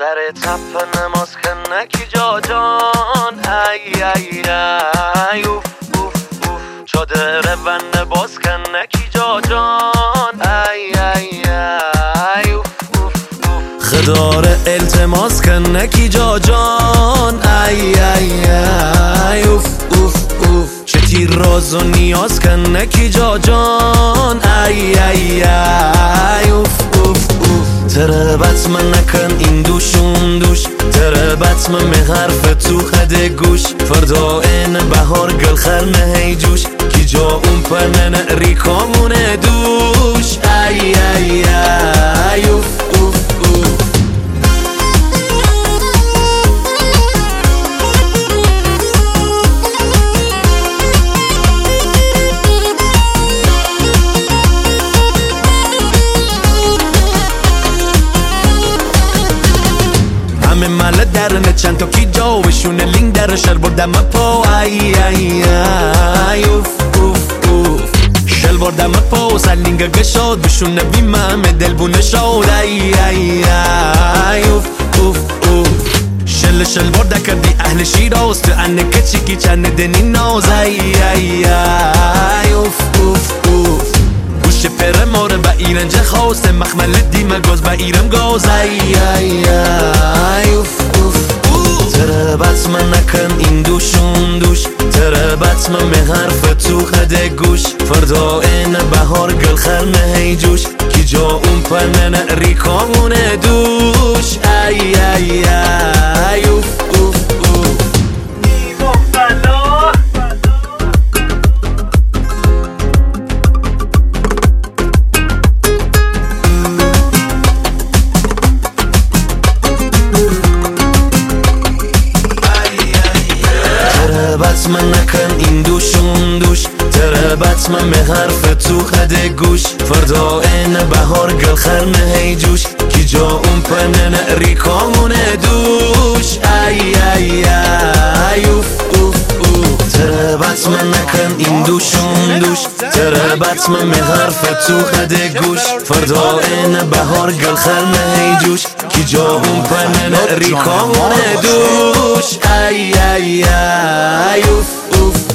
سر تپ نماز کنکی جا جان ای ای ای اوف اوف اوف چادر ون باز کنکی جا جان ای ای ای اوف اوف اوف خدار التماس کنکی جا جان ای ای ای اوف اوف اوف چه تیر راز و نیاز کنکی جا جان ای ای ای اوف اوف اوف تربت من نکن این دوشون دوش تربت من می حرف تو خد گوش فردا این بهار گل خرمه هی جوش کی جا اون پنن ریکامونه دوش ای ای ای اوف اوف اوف همه مال درنه چند تا کی جاوشونه لینگ در شل بردم پا ای ای ای اوف اوف اوف شل بردم پا سلینگ گشاد بشونه بیمم دل بونه شاد ای ای ای اوف اوف اوف شل برده کردی اهل شیراز تو انه کچی کی چند دنی ناز ای ای ای اوف اوف اوف گوش پر ماره با ایرنج خواست مخمل دیمه گاز با ایرم گاز ای ای ای اوف اوف تربت من نکن این دوشون دوش تربت من می حرف تو خد گوش فردا این بهار گل خرمه هی جوش کی جا اون پنن ریکامونه دوش ای ای ای اوف اوف اوف تربت من نکن این دوشون دوش تربت من می حرف تو خد گوش فردا این بهار گل خرمه هی جوش کی جا اون پنن ریکامونه دوش ای ای ای اوف اوف اوف تربت من نکن این دوشون دوش تربت من می حرف تو خد گوش فردا این بهار گل خرمه هی جوش کی جا اون پنن ریکامونه دوش ای ای ای اوف اوف